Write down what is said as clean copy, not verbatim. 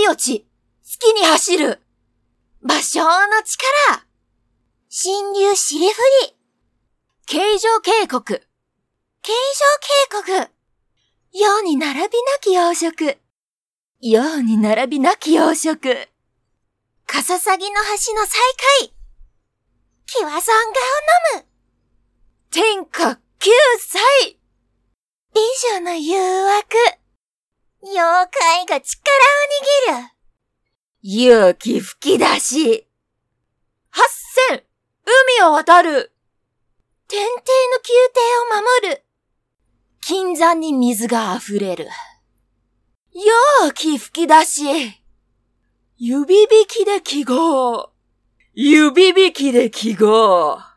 命、月に走る。魔性の力。 神竜尻振り。 形状警告。 形状警告。 世に並びなき養殖。世に並びなき養殖。 カササギの橋の再開。キワソンガを飲む。 天下救済。 美女の誘惑。妖怪が力を握る。 勇気吹き出し。八千、海を渡る。 天帝の宮廷を守る。 金山に水が溢れる。勇気吹き出し。指引きで記号。指引きで記号。